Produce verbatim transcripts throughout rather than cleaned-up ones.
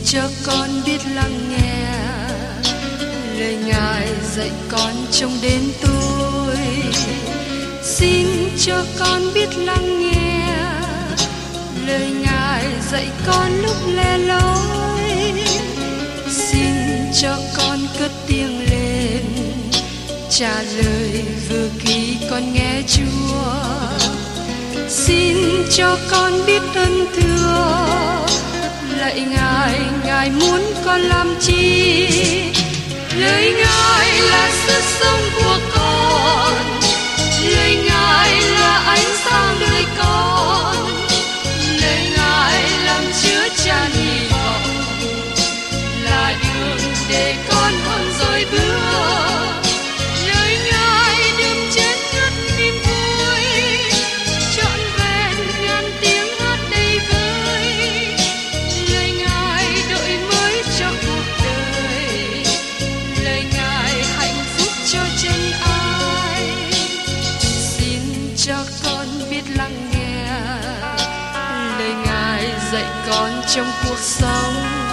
cho con biết lắng nghe lời Ngài dạy con trong đêm tối. Xin cho con biết lắng nghe lời Ngài dạy con lúc lẻ loi. Xin cho con cất tiếng lên trả lời vừa khi con nghe Chúa. Xin cho con biết ơn thưa lạy Ngài, Ngài muốn con làm chi? Lời Ngài là sức sống của con, lời Ngài là ánh sáng đời con, lời Ngài làm chứa chan hy vọng, là đường để con không rời bước. Lời Ngài đượm chén ngất niềm vui, trọn vẹn ngàn tiếng hát đầy vơi. Lời Ngài đổi mới cho cuộc đời, lời Ngài hạnh phúc cho chân ai. Xin cho con biết lắng nghe lời Ngài dạy con trong cuộc sống.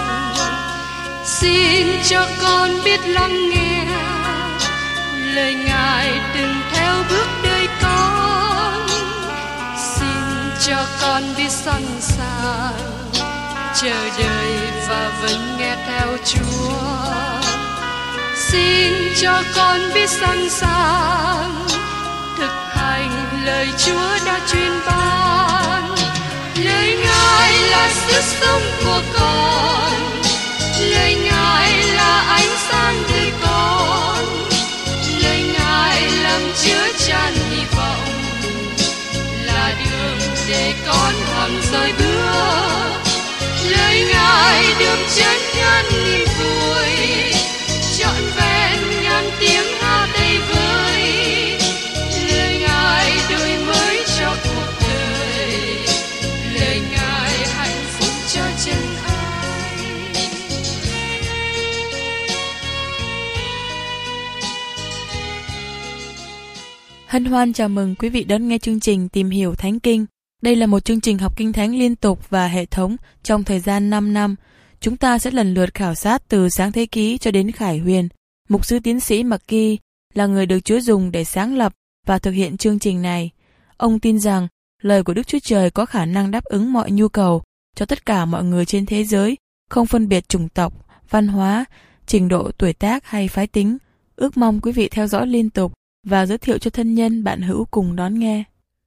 Xin cho con biết lắng nghe lời Ngài từng theo bước đời con. Xin cho con biết sẵn sàng chờ đợi và vẫn nghe theo Chúa. Xin cho con biết sẵn sàng thực hành lời Chúa đã truyền ban. Lời Ngài là sức sống của con, lời Ngài là ánh sáng đời con, lời Ngài làm chứa chan hy vọng, là đường để con hằng rời bước. Lời Ngài đượm chén ngàn niềm vui, trọn vẹn ngàn tiếng hát đầy vơi. Lời Ngài đổi mới cho cuộc đời, lời Ngài hạnh phúc cho chân ai. Hân hoan chào mừng quý vị đón nghe chương trình Tìm hiểu Thánh Kinh. Đây là một chương trình học kinh thánh liên tục và hệ thống trong thời gian năm năm. Chúng ta sẽ lần lượt khảo sát từ Sáng Thế Ký cho đến Khải Huyền. Mục sư tiến sĩ McGee là người được Chúa dùng để sáng lập và thực hiện chương trình này. Ông tin rằng lời của Đức Chúa Trời có khả năng đáp ứng mọi nhu cầu cho tất cả mọi người trên thế giới, không phân biệt chủng tộc, văn hóa, trình độ tuổi tác hay phái tính. Ước mong quý vị theo dõi liên tục và giới thiệu cho thân nhân bạn hữu cùng đón nghe.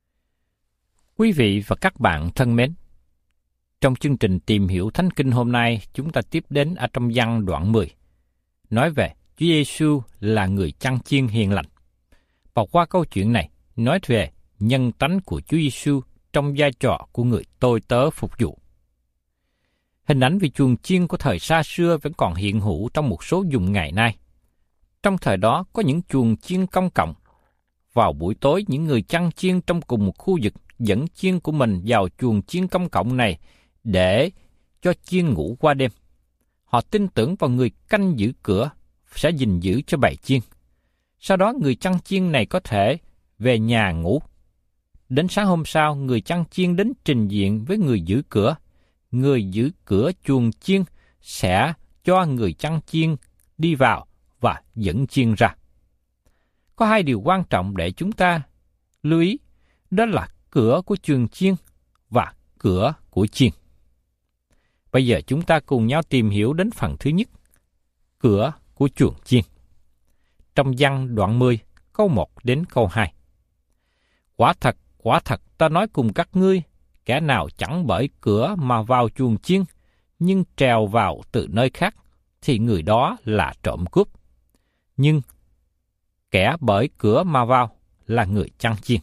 Quý vị và các bạn thân mến, trong chương trình Tìm hiểu Thánh Kinh hôm nay, chúng ta tiếp đến ở trong Giăng đoạn mười, nói về Chúa Giêsu là người chăn chiên hiền lành. Và qua câu chuyện này, nói về nhân tánh của Chúa Giêsu trong vai trò của người tôi tớ phục vụ. Hình ảnh về chuồng chiên của thời xa xưa vẫn còn hiện hữu trong một số vùng ngày nay. Trong thời đó có những chuồng chiên công cộng. Vào buổi tối, những người chăn chiên trong cùng một khu vực dẫn chiên của mình vào chuồng chiên công cộng này để cho chiên ngủ qua đêm. Họ tin tưởng vào người canh giữ cửa sẽ gìn giữ cho bầy chiên. Sau đó người chăn chiên này có thể về nhà ngủ. Đến sáng hôm sau, người chăn chiên đến trình diện với người giữ cửa. Người giữ cửa chuồng chiên sẽ cho người chăn chiên đi vào và dẫn chiên ra. Có hai điều quan trọng để chúng ta lưu ý, đó là cửa của chuồng chiên và cửa của chiên. Bây giờ chúng ta cùng nhau tìm hiểu đến phần thứ nhất, cửa của chuồng chiên. Trong Giăng đoạn mười, câu một đến câu hai. Quả thật, quả thật ta nói cùng các ngươi, kẻ nào chẳng bởi cửa mà vào chuồng chiên, nhưng trèo vào từ nơi khác, thì người đó là trộm cướp. Nhưng kẻ bởi cửa mà vào là người chăn chiên.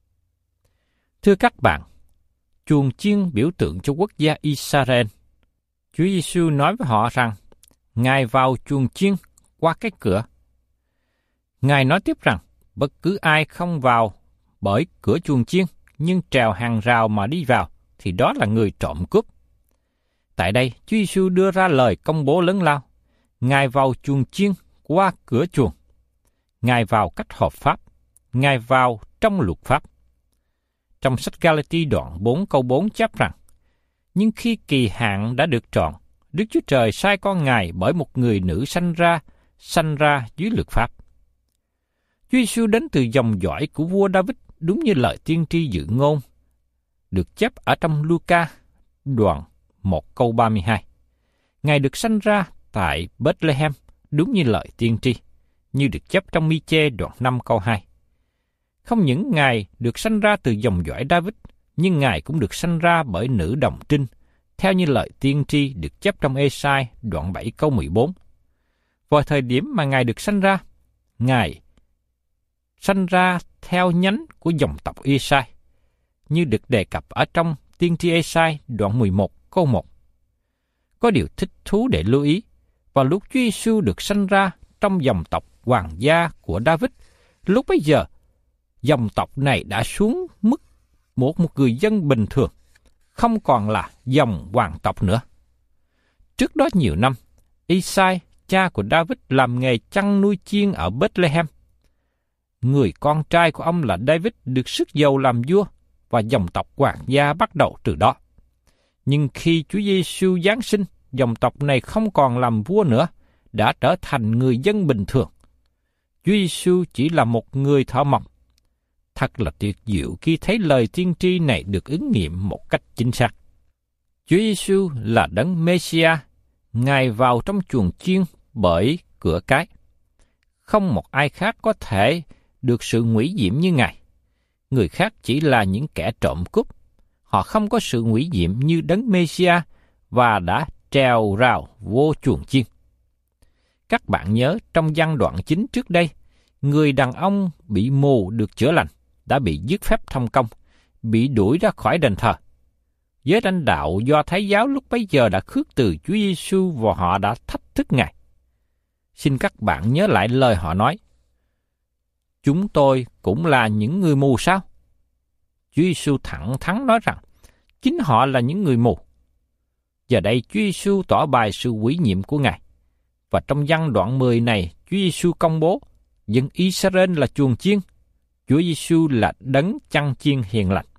Thưa các bạn, chuồng chiên biểu tượng cho quốc gia Israel. Chúa Giêsu nói với họ rằng, Ngài vào chuồng chiên qua cái cửa. Ngài nói tiếp rằng, bất cứ ai không vào bởi cửa chuồng chiên, nhưng trèo hàng rào mà đi vào, thì đó là người trộm cướp. Tại đây, Chúa Giêsu đưa ra lời công bố lớn lao. Ngài vào chuồng chiên qua cửa chuồng. Ngài vào cách hợp pháp. Ngài vào trong luật pháp. Trong sách Ga-la-ti đoạn bốn câu bốn chép rằng, nhưng khi kỳ hạn đã được trọn, Đức Chúa Trời sai con Ngài bởi một người nữ sanh ra, sanh ra dưới luật pháp. Chúa Giêsu đến từ dòng dõi của vua David đúng như lời tiên tri dự ngôn, được chép ở trong Luca đoạn một câu ba mươi hai. Ngài được sanh ra tại Bethlehem đúng như lời tiên tri, như được chép trong Mi-chê đoạn năm câu hai. Không những Ngài được sanh ra từ dòng dõi David, nhưng Ngài cũng được sanh ra bởi nữ đồng trinh, theo như lời tiên tri được chép trong Ê-sai đoạn bảy câu mười bốn. Vào thời điểm mà Ngài được sanh ra, Ngài sanh ra theo nhánh của dòng tộc Ê-sai, như được đề cập ở trong tiên tri Ê-sai đoạn mười một câu một. Có điều thích thú để lưu ý, vào lúc Chúa Giêsu được sanh ra trong dòng tộc hoàng gia của David, lúc bấy giờ, dòng tộc này đã xuống mức một một người dân bình thường, không còn là dòng hoàng tộc nữa. Trước đó nhiều năm, Ê-sai, cha của David, làm nghề chăn nuôi chiên ở Bethlehem. Người con trai của ông là David được sức giàu làm vua, và dòng tộc hoàng gia bắt đầu từ đó. Nhưng khi Chúa Giêsu giáng sinh, dòng tộc này không còn làm vua nữa, đã trở thành người dân bình thường. Chúa Giêsu chỉ là một người thợ mộc. Thật là tuyệt diệu khi thấy lời tiên tri này được ứng nghiệm một cách chính xác. Chúa Giêsu là đấng Mê-si-a, Ngài vào trong chuồng chiên bởi cửa cái. Không một ai khác có thể được sự nguy diệm như Ngài. Người khác chỉ là những kẻ trộm cướp. Họ không có sự nguy diệm như đấng Mê-si-a và đã trèo rào vô chuồng chiên. Các bạn nhớ trong văn đoạn chính trước đây, người đàn ông bị mù được chữa lành, đã bị dứt phép thông công, bị đuổi ra khỏi đền thờ. Giới lãnh đạo Do Thái giáo lúc bấy giờ đã khước từ Chúa Giêsu và họ đã thách thức Ngài. Xin các bạn nhớ lại lời họ nói: chúng tôi cũng là những người mù sao? Chúa Giêsu thẳng thắn nói rằng chính họ là những người mù. Giờ đây Chúa Giêsu tỏ bày sự ủy nhiệm của Ngài. Và trong văn đoạn mười này, Chúa Giêsu công bố dân Israel là chuồng chiên, Chúa Giêsu là đấng chăn chiên hiền lành.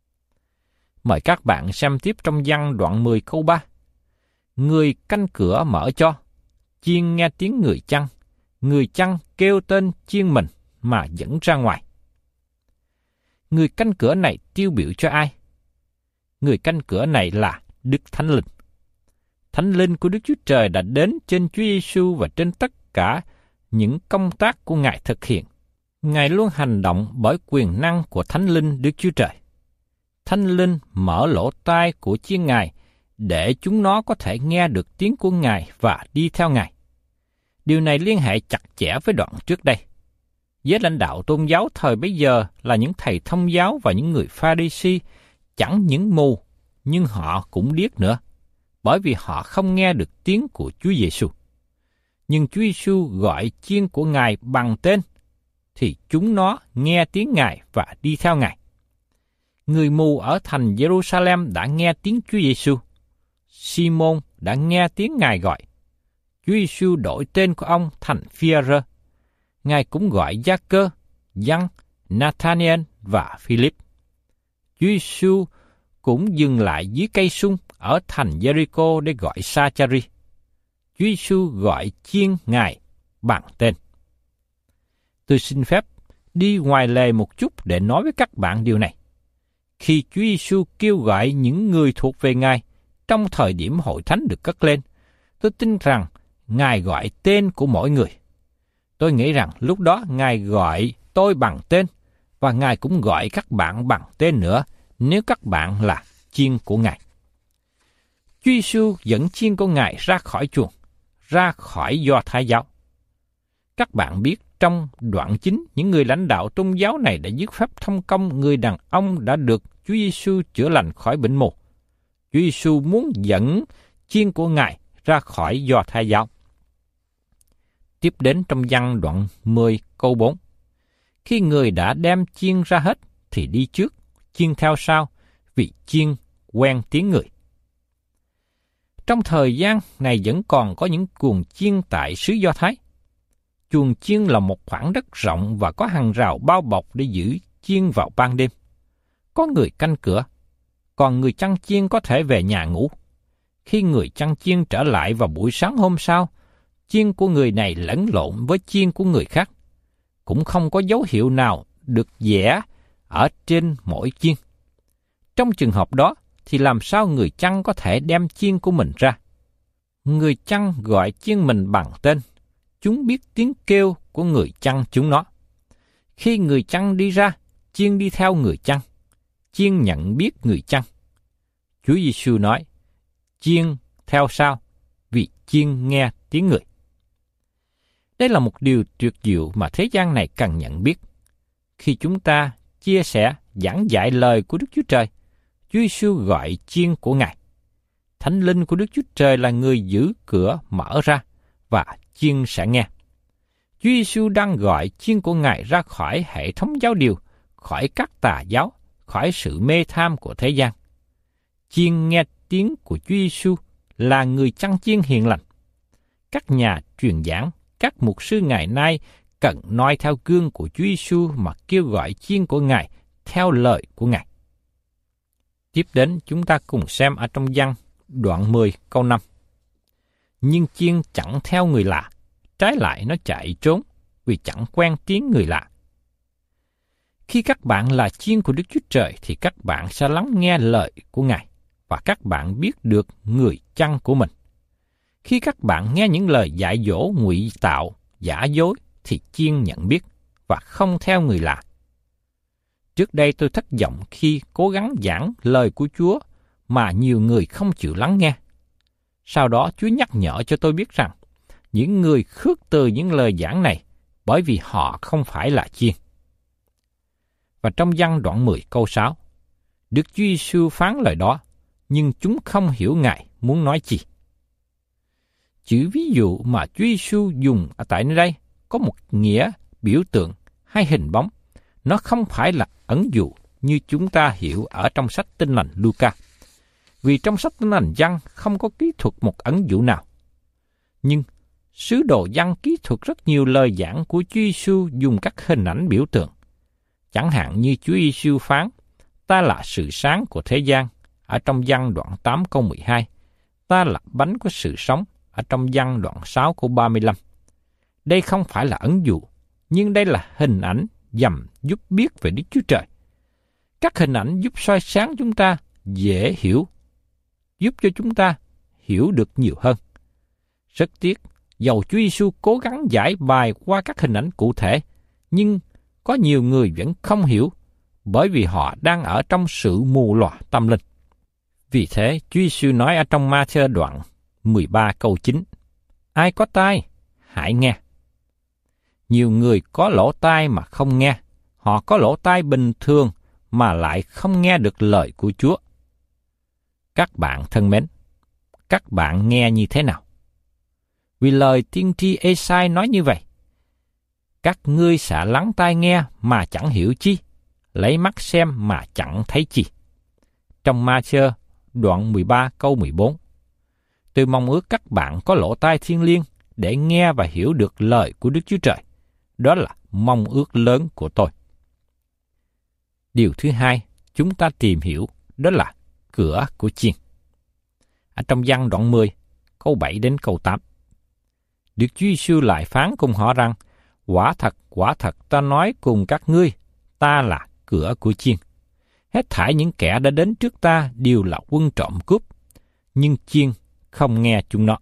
Mời các bạn xem tiếp trong văn đoạn mười câu ba. Người canh cửa mở cho, chiên nghe tiếng người chăn, người chăn kêu tên chiên mình mà dẫn ra ngoài. Người canh cửa này tiêu biểu cho ai? Người canh cửa này là Đức Thánh Linh. Thánh Linh của Đức Chúa Trời đã đến trên Chúa Giêsu và trên tất cả những công tác của Ngài thực hiện. Ngài luôn hành động bởi quyền năng của Thánh Linh Đức Chúa Trời. Thánh Linh mở lỗ tai của chiên Ngài để chúng nó có thể nghe được tiếng của Ngài và đi theo Ngài. Điều này liên hệ chặt chẽ với đoạn trước đây. Giới lãnh đạo tôn giáo thời bấy giờ là những thầy thông giáo và những người Pha-ri-si, chẳng những mù, nhưng họ cũng điếc nữa, bởi vì họ không nghe được tiếng của Chúa Giêsu. Nhưng Chúa Giêsu gọi chiên của Ngài bằng tên, thì chúng nó nghe tiếng Ngài và đi theo Ngài. Người mù ở thành Jerusalem đã nghe tiếng Chúa Giêsu. Simon đã nghe tiếng Ngài gọi. Chúa Giêsu đổi tên của ông thành Phi-e-rơ. Ngài cũng gọi Gia-cơ, Giăng, Nathaniel và Philip. Chúa Giêsu cũng dừng lại dưới cây sung ở thành Jericho để gọi Sa-cha-ri. Chúa Giêsu gọi chiên Ngài bằng tên. Tôi xin phép đi ngoài lề một chút để nói với các bạn điều này. Khi Chúa Giêsu kêu gọi những người thuộc về Ngài trong thời điểm hội thánh được cất lên, tôi tin rằng Ngài gọi tên của mỗi người. Tôi nghĩ rằng lúc đó Ngài gọi tôi bằng tên, và Ngài cũng gọi các bạn bằng tên nữa nếu các bạn là chiên của Ngài. Chúa Giêsu dẫn chiên của Ngài ra khỏi chuồng, ra khỏi Do Thái giáo. Các bạn biết trong đoạn chính, những người lãnh đạo tôn giáo này đã dứt phép thông công người đàn ông đã được Chúa Giêsu chữa lành khỏi bệnh mù. Chúa Giêsu muốn dẫn chiên của Ngài ra khỏi Do Thái giáo. Tiếp đến trong văn đoạn mười câu bốn. Khi người đã đem chiên ra hết, thì đi trước, chiên theo sau, vì chiên quen tiếng người. Trong thời gian này vẫn còn có những chuồng chiên tại xứ Do Thái. Chuồng chiên là một khoảng đất rộng và có hàng rào bao bọc để giữ chiên vào ban đêm. Có người canh cửa, còn người chăn chiên có thể về nhà ngủ. Khi người chăn chiên trở lại vào buổi sáng hôm sau, chiên của người này lẫn lộn với chiên của người khác. Cũng không có dấu hiệu nào được vẽ ở trên mỗi chiên. Trong trường hợp đó, thì làm sao người chăn có thể đem chiên của mình ra? Người chăn gọi chiên mình bằng tên. Chúng biết tiếng kêu của người chăn chúng nó. Khi người chăn đi ra, chiên đi theo người chăn. Chiên nhận biết người chăn. Chúa Giêsu nói, chiên theo sau, vì chiên nghe tiếng người. Đây là một điều tuyệt diệu mà thế gian này cần nhận biết. Khi chúng ta chia sẻ, giảng dạy lời của Đức Chúa Trời, Chúa Giêsu gọi chiên của Ngài. Thánh linh của Đức Chúa Trời là người giữ cửa mở ra, và chiên sẽ nghe. Chúa Giêsu đang gọi chiên của Ngài ra khỏi hệ thống giáo điều, khỏi các tà giáo, khỏi sự mê tham của thế gian. Chiên nghe tiếng của Chúa Giêsu là người chăn chiên hiền lành. Các nhà truyền giảng, các mục sư ngày nay cần noi theo gương của Chúa Giêsu mà kêu gọi chiên của Ngài theo lời của Ngài. Tiếp đến chúng ta cùng xem ở trong Giăng đoạn mười câu năm. Nhưng chiên chẳng theo người lạ, trái lại nó chạy trốn vì chẳng quen tiếng người lạ. Khi các bạn là chiên của Đức Chúa Trời thì các bạn sẽ lắng nghe lời của Ngài và các bạn biết được người chăn của mình. Khi các bạn nghe những lời dạy dỗ ngụy tạo, giả dối thì chiên nhận biết và không theo người lạ. Trước đây tôi thất vọng khi cố gắng giảng lời của Chúa mà nhiều người không chịu lắng nghe. Sau đó Chúa nhắc nhở cho tôi biết rằng những người khước từ những lời giảng này bởi vì họ không phải là chiên. Và trong Giăng đoạn mười câu sáu, Đức Chúa Giêsu phán lời đó, nhưng chúng không hiểu Ngài muốn nói gì. Chữ ví dụ mà Chúa Giêsu dùng ở tại nơi đây có một nghĩa biểu tượng hay hình bóng. Nó không phải là ẩn dụ như chúng ta hiểu ở trong sách Tin lành Luca. Vì trong sách Tin lành Giăng không có kỹ thuật một ẩn dụ nào. Nhưng sứ đồ Giăng kỹ thuật rất nhiều lời giảng của Chúa Giêsu dùng các hình ảnh biểu tượng. Chẳng hạn như Chúa Giêsu phán, ta là sự sáng của thế gian, ở trong Giăng đoạn tám câu mười hai. Ta là bánh của sự sống, ở trong Giăng đoạn sáu câu ba mươi lăm. Đây không phải là ẩn dụ, nhưng đây là hình ảnh nhằm giúp biết về Đức Chúa Trời. Các hình ảnh giúp soi sáng chúng ta dễ hiểu, giúp cho chúng ta hiểu được nhiều hơn. Rất tiếc, dầu Chúa Giêsu cố gắng giải bài qua các hình ảnh cụ thể, nhưng có nhiều người vẫn không hiểu, bởi vì họ đang ở trong sự mù lòa tâm linh. Vì thế, Chúa Giêsu nói ở trong Ma-thi-ơ đoạn mười ba câu chín, ai có tai, hãy nghe. Nhiều người có lỗ tai mà không nghe, họ có lỗ tai bình thường mà lại không nghe được lời của Chúa. Các bạn thân mến, các bạn nghe như thế nào? Vì lời tiên tri Ê-sai nói như vậy, các ngươi sẽ lắng tai nghe mà chẳng hiểu chi, lấy mắt xem mà chẳng thấy chi. Trong Ma-thi-ơ đoạn mười ba câu mười bốn, tôi mong ước các bạn có lỗ tai thiêng liêng để nghe và hiểu được lời của Đức Chúa Trời. Đó là mong ước lớn của tôi. Điều thứ hai, chúng ta tìm hiểu đó là cửa của chiên. Ở trong Giăng đoạn mười, câu bảy đến câu tám, Đức Chúa Giêsu lại phán cùng họ rằng, quả thật, quả thật ta nói cùng các ngươi, ta là cửa của chiên. Hết thảy những kẻ đã đến trước ta đều là quân trộm cướp, nhưng chiên không nghe chúng nó.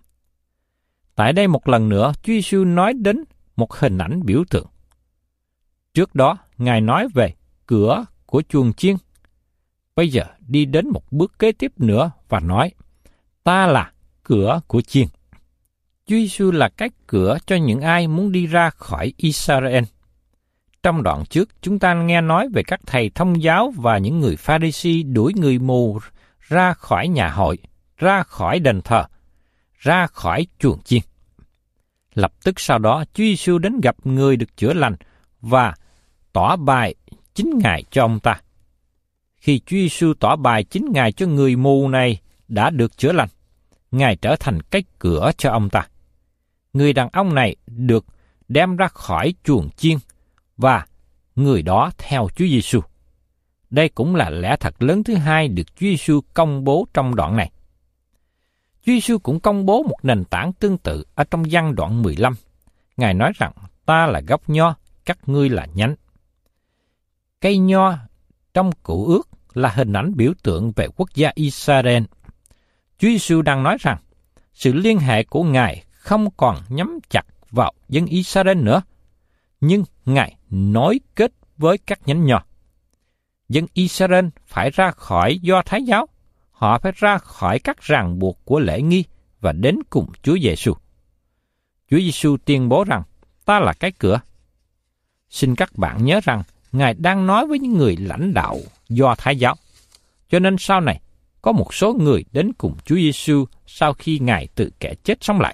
Tại đây một lần nữa, Chúa Giêsu nói đến một hình ảnh biểu tượng. Trước đó, Ngài nói về cửa của chuồng chiên. Bây giờ đi đến một bước kế tiếp nữa và nói, ta là cửa của chiên. Chúa Giêsu là cái cửa cho những ai muốn đi ra khỏi Israel. Trong đoạn trước, chúng ta nghe nói về các thầy thông giáo và những người Pha-ri-si đuổi người mù ra khỏi nhà hội, ra khỏi đền thờ, ra khỏi chuồng chiên. Lập tức sau đó, Chúa Giêsu đến gặp người được chữa lành và tỏ bài chính Ngài cho ông ta. Khi Chúa Giêsu tỏ bài chính Ngài cho người mù này đã được chữa lành, Ngài trở thành cái cửa cho ông ta. Người đàn ông này được đem ra khỏi chuồng chiên và người đó theo Chúa Giêsu. Đây cũng là lẽ thật lớn thứ hai được Chúa Giêsu công bố trong đoạn này. Chúa Giêsu cũng công bố một nền tảng tương tự ở trong Giăng đoạn mười lăm. Ngài nói rằng, ta là gốc nho, các ngươi là nhánh. Cây nho trong Cựu Ước là hình ảnh biểu tượng về quốc gia Israel. Chúa Giêsu đang nói rằng, sự liên hệ của Ngài không còn nhắm chặt vào dân Israel nữa, nhưng Ngài nối kết với các nhánh nho. Dân Israel phải ra khỏi Do Thái giáo, họ phải ra khỏi các ràng buộc của lễ nghi và đến cùng Chúa Giêsu. Chúa Giêsu tuyên bố rằng, ta là cái cửa. Xin các bạn nhớ rằng, Ngài đang nói với những người lãnh đạo Do Thái giáo. Cho nên sau này, có một số người đến cùng Chúa Giêsu sau khi Ngài từ kẻ chết sống lại.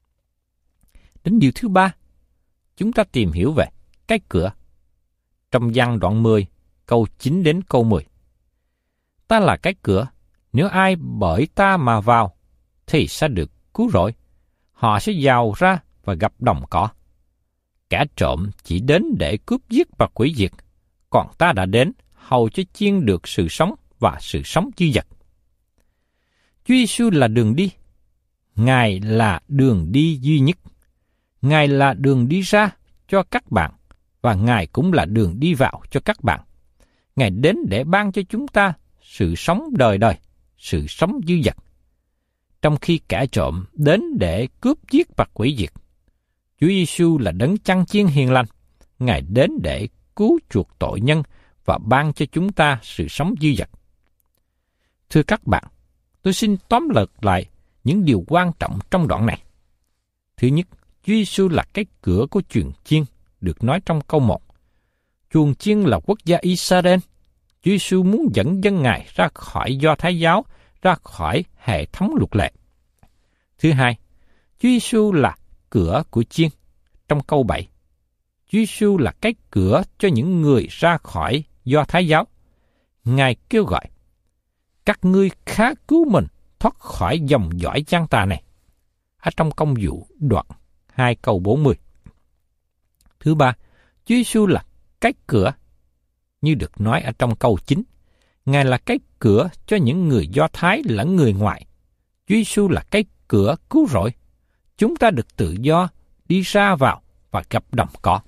Đến điều thứ ba, chúng ta tìm hiểu về cái cửa. Trong Giăng đoạn mười, câu chín đến câu mười. Ta là cái cửa, nếu ai bởi ta mà vào, thì sẽ được cứu rỗi. Họ sẽ vào ra và gặp đồng cỏ. Kẻ trộm chỉ đến để cướp giết và hủy diệt, còn ta đã đến hầu cho chiên được sự sống và sự sống dư dật. Chúa Giêsu là đường đi. Ngài là đường đi duy nhất. Ngài là đường đi ra cho các bạn, và Ngài cũng là đường đi vào cho các bạn. Ngài đến để ban cho chúng ta sự sống đời đời, sự sống dư dật. Trong khi kẻ trộm đến để cướp giết và hủy diệt, Chúa Giêsu là đấng chăn chiên hiền lành. Ngài đến để cứu chuộc tội nhân và ban cho chúng ta sự sống dư dật. Thưa các bạn, tôi xin tóm lược lại những điều quan trọng trong đoạn này. Thứ nhất, Chúa Giêsu là cái cửa của chuồng chiên, được nói trong câu một. Chuồng chiên là quốc gia Israel. Chúa Giêsu muốn dẫn dân Ngài ra khỏi Do Thái giáo, ra khỏi hệ thống luật lệ. Thứ hai, Chúa Giêsu là cửa của chiên. Trong câu bảy, Chúa Giêsu là cái cửa cho những người ra khỏi Do Thái giáo. Ngài kêu gọi, các ngươi khá cứu mình thoát khỏi dòng dõi gian tà này. Ở trong Công vụ đoạn hai câu bốn mươi. Thứ ba, Chúa Giêsu là cái cửa. Như được nói ở trong câu chín, Ngài là cái cửa cho những người Do Thái lẫn người ngoại. Chúa Giêsu là cái cửa cứu rỗi. Chúng ta được tự do đi ra vào và gặp đồng cỏ.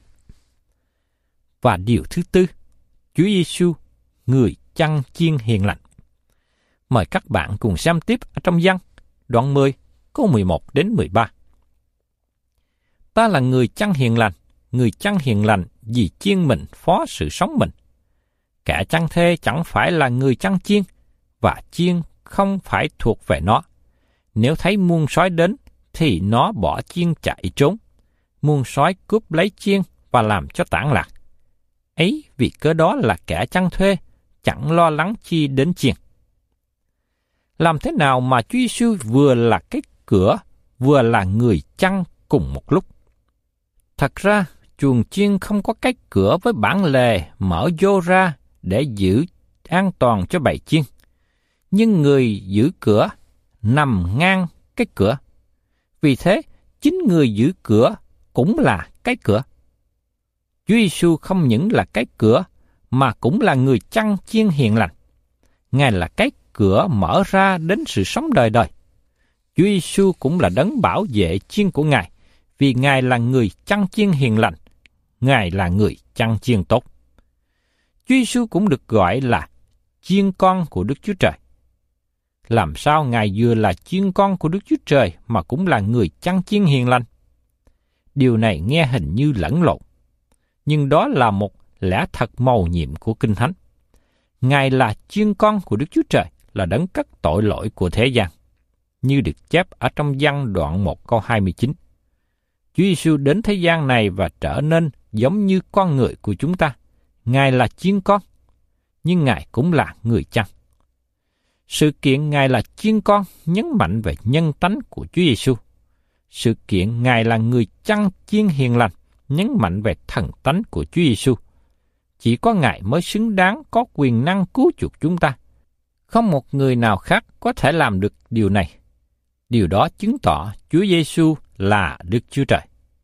Và điều thứ tư, Chúa Giêsu, người chăn chiên hiền lành. Mời các bạn cùng xem tiếp ở trong Giăng, đoạn mười, câu mười một đến mười ba. Ta là người chăn hiền lành, người chăn hiền lành vì chiên mình phó sự sống mình. Kẻ chăn thê chẳng phải là người chăn chiên, và chiên không phải thuộc về nó. Nếu thấy muôn sói đến, thì nó bỏ chiên chạy trốn. Muôn sói cướp lấy chiên và làm cho tản lạc. Ấy vì cớ đó là kẻ chăn thuê, chẳng lo lắng chi đến chiên. Làm thế nào mà Chúa Giêsu vừa là cái cửa, vừa là người chăn cùng một lúc? Thật ra, chuồng chiên không có cái cửa với bản lề mở vô ra để giữ an toàn cho bầy chiên. Nhưng người giữ cửa nằm ngang cái cửa. Vì thế, chính người giữ cửa cũng là cái cửa. Chúa Giêsu không những là cái cửa, mà cũng là người chăn chiên hiền lành. Ngài là cái cửa mở ra đến sự sống đời đời. Chúa Giêsu cũng là đấng bảo vệ chiên của Ngài, vì Ngài là người chăn chiên hiền lành. Ngài là người chăn chiên tốt. Chúa Giêsu cũng được gọi là chiên con của Đức Chúa Trời. Làm sao Ngài vừa là chiên con của Đức Chúa Trời mà cũng là người chăn chiên hiền lành? Điều này nghe hình như lẫn lộn, nhưng đó là một lẽ thật mầu nhiệm của Kinh Thánh. Ngài là chiên con của Đức Chúa Trời, là đấng cất tội lỗi của thế gian, như được chép ở trong Giăng đoạn một câu hai mươi chín. Chúa Giêsu đến thế gian này và trở nên giống như con người của chúng ta. Ngài là chiên con, nhưng Ngài cũng là người chăn. Sự kiện Ngài là chiên con nhấn mạnh về nhân tánh của Chúa Giêsu. Sự kiện Ngài là người chăn chiên hiền lành nhấn mạnh về thần tánh của Chúa Giêsu. Chỉ có Ngài mới xứng đáng có quyền năng cứu chuộc chúng ta. Không một người nào khác có thể làm được điều này. Điều đó chứng tỏ Chúa Giêsu là Đức Chúa Trời.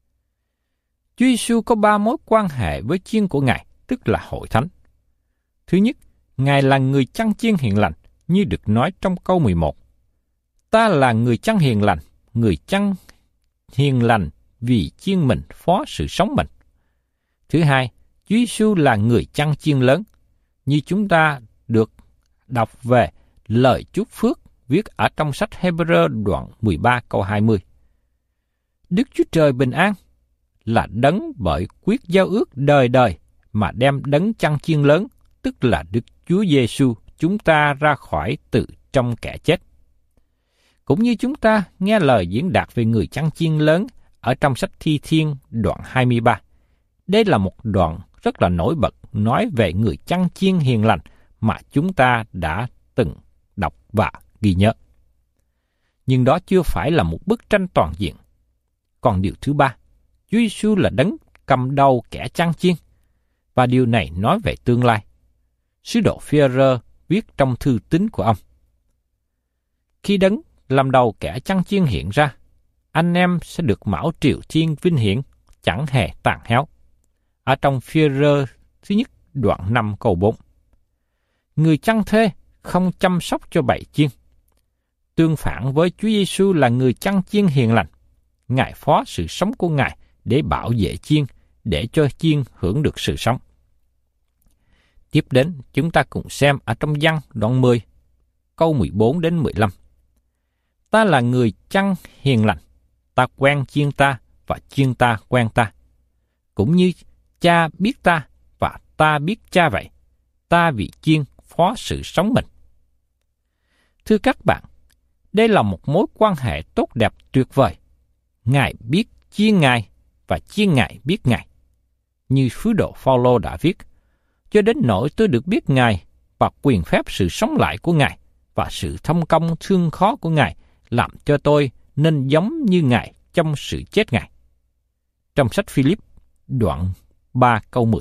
Chúa Giêsu có ba mối quan hệ với chiên của Ngài, tức là hội thánh. Thứ nhất, Ngài là người chăn chiên hiền lành, như được nói trong câu mười một. Ta là người chăn hiền lành, người chăn hiền lành vì chiên mình phó sự sống mình. Thứ hai, Chúa Giêsu là người chăn chiên lớn, như chúng ta được đọc về lời chúc phước viết ở trong sách Hebrew đoạn mười ba câu hai mươi. Đức Chúa Trời bình an là đấng bởi quyết giao ước đời đời mà đem đấng chăn chiên lớn, tức là Đức Chúa Giêsu chúng ta ra khỏi từ trong kẻ chết. Cũng như chúng ta nghe lời diễn đạt về người chăn chiên lớn ở trong sách Thi Thiên đoạn hai mươi ba. Đây là một đoạn rất là nổi bật nói về người chăn chiên hiền lành mà chúng ta đã từng đọc và ghi nhớ. Nhưng đó chưa phải là một bức tranh toàn diện. Còn điều thứ ba, Chúa Giêsu là đấng cầm đầu kẻ chăn chiên, và điều này nói về tương lai. Sứ đồ Phi-e-rơ viết trong thư tín của ông: khi đấng làm đầu kẻ chăn chiên hiện ra, anh em sẽ được mão triều thiên vinh hiển, chẳng hề tàn héo. Ở trong Phi-e-rơ thứ nhất đoạn năm câu bốn. Người chăn thuê không chăm sóc cho bầy chiên. Tương phản với Chúa Giêsu là người chăn chiên hiền lành, Ngài phó sự sống của Ngài để bảo vệ chiên, để cho chiên hưởng được sự sống. Tiếp đến, chúng ta cùng xem ở trong Giăng đoạn mười, câu mười bốn đến mười lăm. Ta là người chăn hiền lành, ta quen chiên ta và chiên ta quen ta. Cũng như cha biết ta và ta biết cha vậy, ta vì chiên phó sự sống mình. Thưa các bạn, đây là một mối quan hệ tốt đẹp tuyệt vời. Ngài biết chiên Ngài và chiên Ngài biết Ngài. Như sứ đồ Phao-lô đã viết, cho đến nỗi tôi được biết Ngài và quyền phép sự sống lại của Ngài và sự thông công thương khó của Ngài làm cho tôi nên giống như Ngài trong sự chết Ngài. Trong sách Philip, đoạn ba câu mười.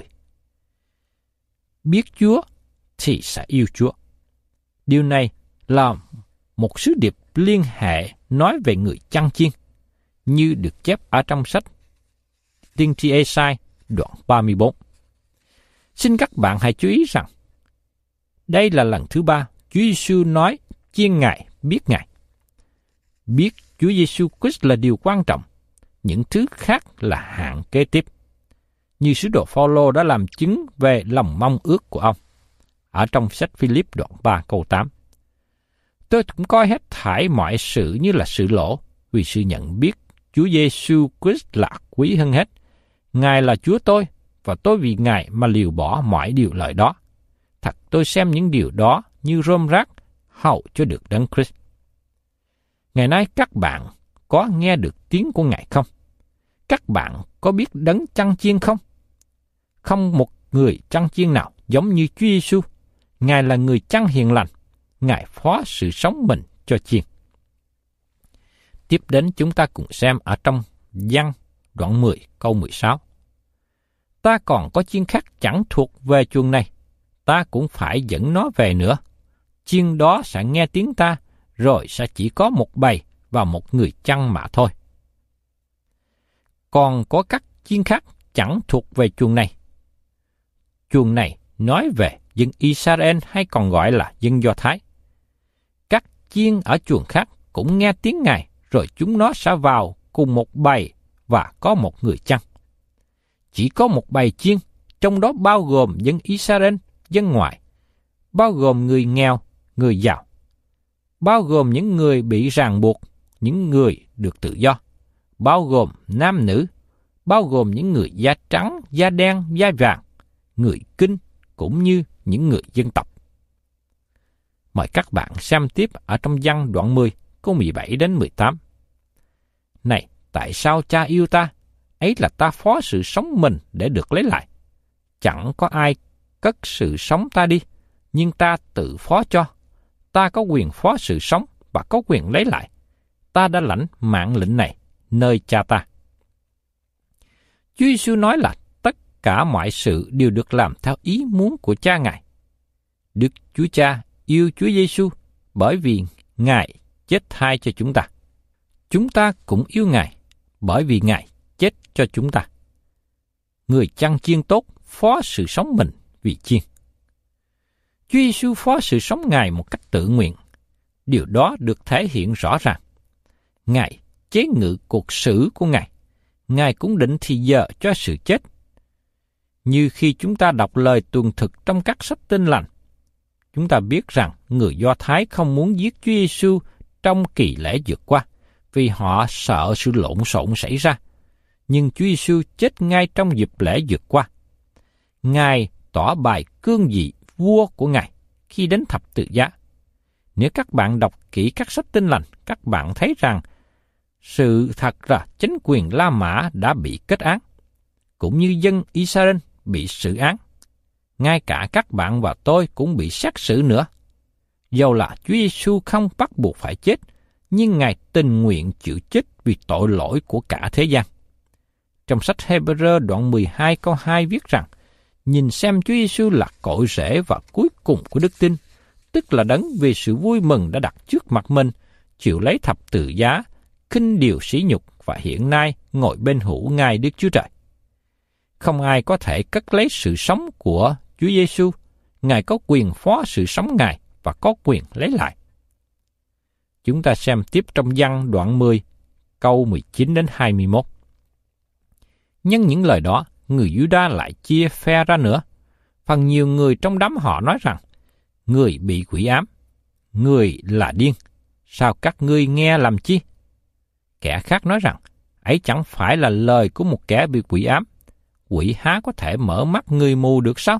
Biết Chúa thì sẽ yêu Chúa. Điều này là một sứ điệp liên hệ nói về người chăn chiên, như được chép ở trong sách Tiên tri Ê-sai đoạn ba mươi bốn. Xin các bạn hãy chú ý rằng, đây là lần thứ ba Chúa Giêsu nói chiên Ngài biết Ngài. Biết Chúa Giêsu Christ là điều quan trọng, những thứ khác là hạng kế tiếp. Như sứ đồ Phao-lô đã làm chứng về lòng mong ước của ông ở trong sách Philip đoạn ba câu tám. Tôi cũng coi hết thảy mọi sự như là sự lỗ, vì sự nhận biết Chúa Giêsu Christ là quý hơn hết. Ngài là Chúa tôi, và tôi vì Ngài mà liều bỏ mọi điều lợi đó. Thật tôi xem những điều đó như rơm rác, hầu cho được đấng Christ. Ngày nay các bạn có nghe được tiếng của Ngài không? Các bạn có biết đấng chăn chiên không? Không một người chăn chiên nào giống như Chúa Giêsu. Ngài là người chăn hiền lành, Ngài phó sự sống mình cho chiên. Tiếp đến chúng ta cùng xem ở trong Giăng đoạn mười câu mười sáu. Ta còn có chiên khác chẳng thuộc về chuồng này, ta cũng phải dẫn nó về nữa. Chiên đó sẽ nghe tiếng ta, rồi sẽ chỉ có một bầy và một người chăn mà thôi. Còn có các chiên khác chẳng thuộc về chuồng này. Chuồng này nói về dân Israel hay còn gọi là dân Do Thái. Các chiên ở chuồng khác cũng nghe tiếng Ngài, rồi chúng nó sẽ vào cùng một bầy và có một người chăn. Chỉ có một bầy chiên, trong đó bao gồm dân Israel, dân ngoại, bao gồm người nghèo, người giàu, bao gồm những người bị ràng buộc, những người được tự do, bao gồm nam nữ, bao gồm những người da trắng, da đen, da vàng, người Kinh cũng như những người dân tộc. Mời các bạn xem tiếp ở trong Giăng đoạn mười, câu mười bảy đến mười tám. Này, tại sao Cha yêu ta? Ấy là ta phó sự sống mình để được lấy lại. Chẳng có ai cất sự sống ta đi, nhưng ta tự phó cho. Ta có quyền phó sự sống và có quyền lấy lại. Ta đã lãnh mạng lệnh này nơi Cha ta. Chúa Giêsu nói là tất cả mọi sự đều được làm theo ý muốn của Cha Ngài. Đức Chúa Cha yêu Chúa Giêsu bởi vì Ngài chết thay cho chúng ta. Chúng ta cũng yêu Ngài bởi vì Ngài chết cho chúng ta. Người chăn chiên tốt phó sự sống mình vì chiên. Chúa Giêsu phó sự sống Ngài một cách tự nguyện. Điều đó được thể hiện rõ ràng. Ngài chế ngự cuộc xử của Ngài. Ngài cũng định thì giờ cho sự chết. Như khi chúng ta đọc lời tường thực trong các sách Tin Lành, chúng ta biết rằng người Do Thái không muốn giết Chúa Giêsu trong kỳ lễ vượt qua, vì họ sợ sự lộn xộn xảy ra. Nhưng Chúa Giêsu chết ngay trong dịp lễ vượt qua. Ngài tỏ bài cương vị vua của Ngài khi đến thập tự giá. Nếu các bạn đọc kỹ các sách Tin Lành, các bạn thấy rằng sự thật là chính quyền La Mã đã bị kết án, cũng như dân Israel bị xử án. Ngay cả các bạn và tôi cũng bị xét xử nữa. Dầu là Chúa Giêsu không bắt buộc phải chết, nhưng Ngài tình nguyện chịu chết vì tội lỗi của cả thế gian. Trong sách Hebrew đoạn mười hai câu hai viết rằng, nhìn xem Chúa Giêsu là cội rễ và cuối cùng của đức tin, tức là đấng vì sự vui mừng đã đặt trước mặt mình, chịu lấy thập tự giá, khinh điều sỉ nhục và hiện nay ngồi bên hữu Ngài Đức Chúa Trời. Không ai có thể cất lấy sự sống của Chúa Giêsu. Ngài có quyền phó sự sống Ngài và có quyền lấy lại. Chúng ta xem tiếp trong Giăng đoạn mười, câu mười chín đến hai mươi mốt. Nhân những lời đó, người Giu-đa lại chia phe ra nữa. Phần nhiều người trong đám họ nói rằng, người bị quỷ ám, người là điên, sao các ngươi nghe làm chi? Kẻ khác nói rằng, ấy chẳng phải là lời của một kẻ bị quỷ ám, quỷ há có thể mở mắt người mù được sao?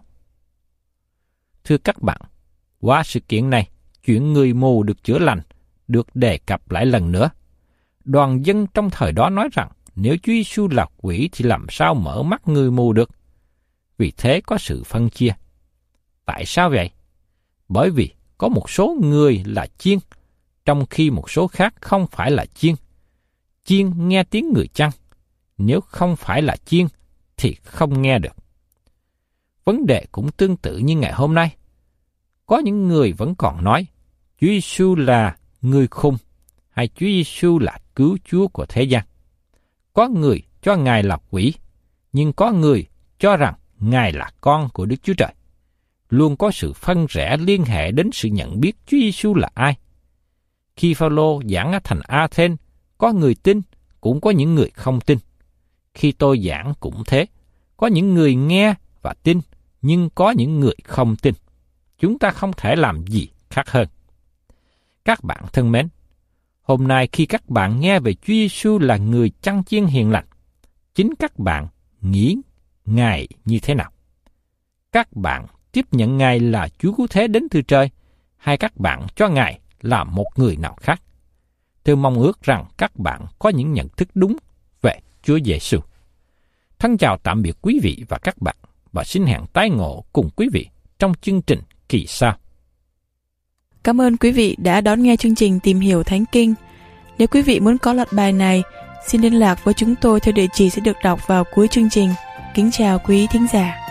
Thưa các bạn, qua sự kiện này, chuyện người mù được chữa lành được đề cập lại lần nữa. Đoàn dân trong thời đó nói rằng, nếu Chúa Giêsu là quỷ thì làm sao mở mắt người mù được? Vì thế có sự phân chia. Tại sao vậy? Bởi vì có một số người là chiên, trong khi một số khác không phải là chiên. Chiên nghe tiếng người chăn, nếu không phải là chiên thì không nghe được. Vấn đề cũng tương tự như ngày hôm nay. Có những người vẫn còn nói, Chúa Giêsu là người khùng, hay Chúa Giêsu là cứu Chúa của thế gian. Có người cho Ngài là quỷ, nhưng có người cho rằng Ngài là con của Đức Chúa Trời. Luôn có sự phân rẽ liên hệ đến sự nhận biết Chúa Giêsu là ai. Khi Phao-lô giảng ở thành A-then, có người tin, cũng có những người không tin. Khi tôi giảng cũng thế, có những người nghe và tin, nhưng có những người không tin. Chúng ta không thể làm gì khác hơn. Các bạn thân mến, hôm nay khi các bạn nghe về Chúa Giêsu là người chăn chiên hiền lành, chính các bạn nghĩ Ngài như thế nào? Các bạn tiếp nhận Ngài là Chúa Cứu Thế đến từ trời, hay các bạn cho Ngài là một người nào khác? Tôi mong ước rằng các bạn có những nhận thức đúng về Chúa Giêsu. Thân chào tạm biệt quý vị và các bạn, và xin hẹn tái ngộ cùng quý vị trong chương trình kỳ sau. Cảm ơn quý vị đã đón nghe chương trình Tìm Hiểu Thánh Kinh. Nếu quý vị muốn có loạt bài này, xin liên lạc với chúng tôi theo địa chỉ sẽ được đọc vào cuối chương trình. Kính chào quý thính giả.